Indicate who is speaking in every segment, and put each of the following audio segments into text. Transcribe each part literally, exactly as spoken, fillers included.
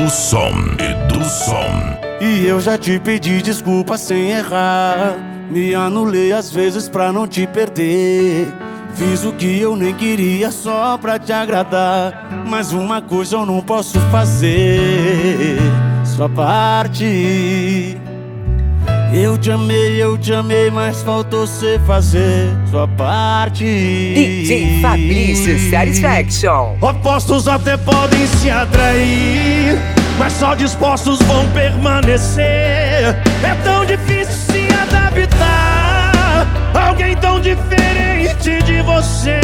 Speaker 1: Edusson, Edusson.
Speaker 2: E eu já te pedi desculpa sem errar. Me anulei às vezes pra não te perder. Fiz o que eu nem queria só pra te agradar. Mas uma coisa eu não posso fazer: sua parte. Eu te amei, eu te amei, mas faltou cê fazer sua parte.
Speaker 3: D J Fabrício Satisfaction.
Speaker 4: Opostos até podem se atrair, mas só dispostos vão permanecer. É tão difícil se adaptar a alguém tão diferente de você.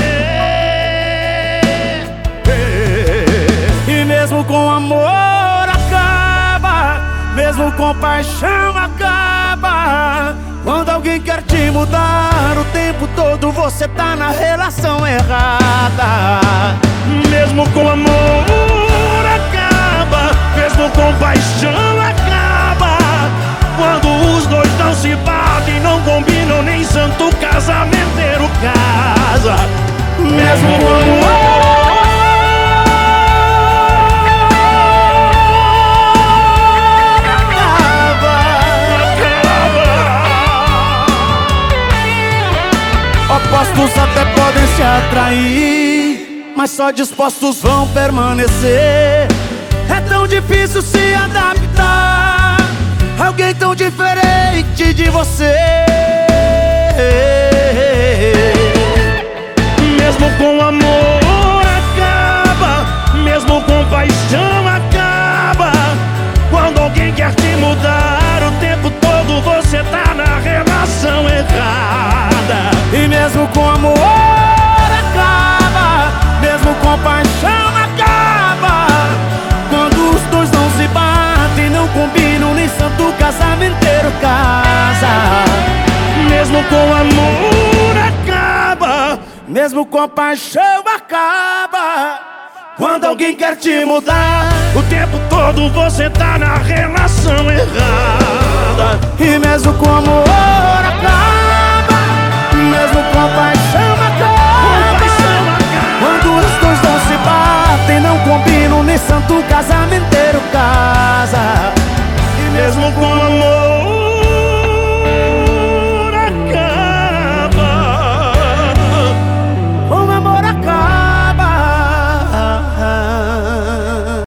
Speaker 2: E mesmo com amor acaba, mesmo com paixão acaba. Quando alguém quer te mudar, o tempo todo você tá na relação errada.
Speaker 4: Mesmo com amor acaba, mesmo com paixão acaba. Quando os dois não se batem, não combinam, nem santo casamenteiro casa. Mesmo com amor
Speaker 2: opostos até podem se atrair, mas só dispostos vão permanecer. É tão difícil se adaptar a alguém tão diferente de você.
Speaker 4: Mesmo com amor acaba, mesmo com paixão acaba. Quando alguém quer te mudar, o tempo todo você tá na relação errada.
Speaker 2: E mesmo com amor acaba, mesmo com paixão acaba. Quando os dois não se batem, não combinam, nem santo casamenteiro casa.
Speaker 4: Mesmo com amor acaba,
Speaker 2: mesmo com paixão acaba.
Speaker 4: quando alguém quer te mudar, o tempo todo você tá na relação errada.
Speaker 2: E mesmo com amor